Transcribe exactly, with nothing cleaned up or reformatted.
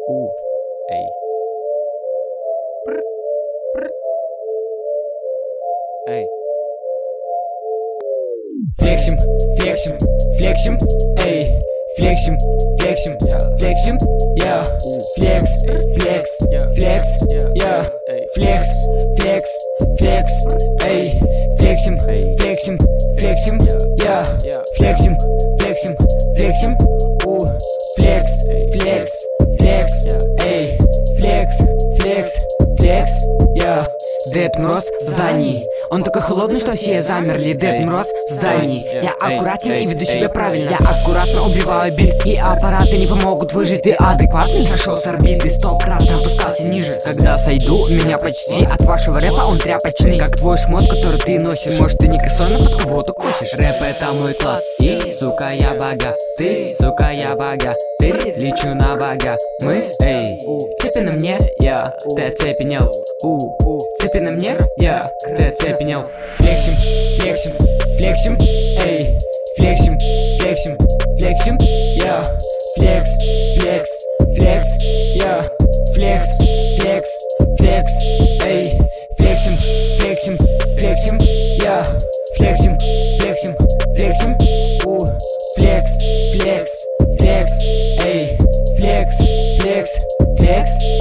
У, эй. Пр, пр. Эй. Флексим, флексим, флексим, эй. Флексим, флексим, флексим, я. Флекс, флекс, флекс, я. Флекс, флекс, флекс, эй. Флексим, флексим, флексим, я. Флексим, флексим, флексим, у. Флекс, флекс, флекс, эй. Флекс, флекс, флекс, я. Дед Мороз в здании. Он такой холодный, что все замерли. Дед Мороз в здании. Я аккуратен и веду себя правильно. Я аккуратно убиваю бит, и аппараты не помогут выжить. Ты адекватный? Сошел с орбиты, стократно опускался ниже. Когда сойду, меня почти от вашего рэпа он тряпочный. Как твой шмот, который ты носишь. Может, ты не косой, но под кого-то косишь. Рэп это мой класс. И, сука, я бога. Ты, сука, я бога. Ты, лечу на бога. Мы, эй, цепи на мне, я. Ты оцепенел. У, цепи на мне, я. Ты оцепенел. Флексим, флексим, флексим, эй. Флексим, флексим, флексим, я. Флекс, флекс, флекс, я. Флекс, флекс, флекс, эй. Флексим, флексим, флексим, я. Флексим, флексим, флексим, у. Флекс, флекс, флекс, эй. Флекс, флекс, флекс.